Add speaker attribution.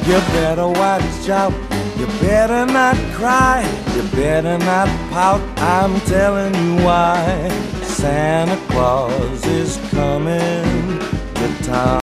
Speaker 1: You better watch out, you better not cry, you better not pout, I'm telling you why. Santa Claus is coming to town.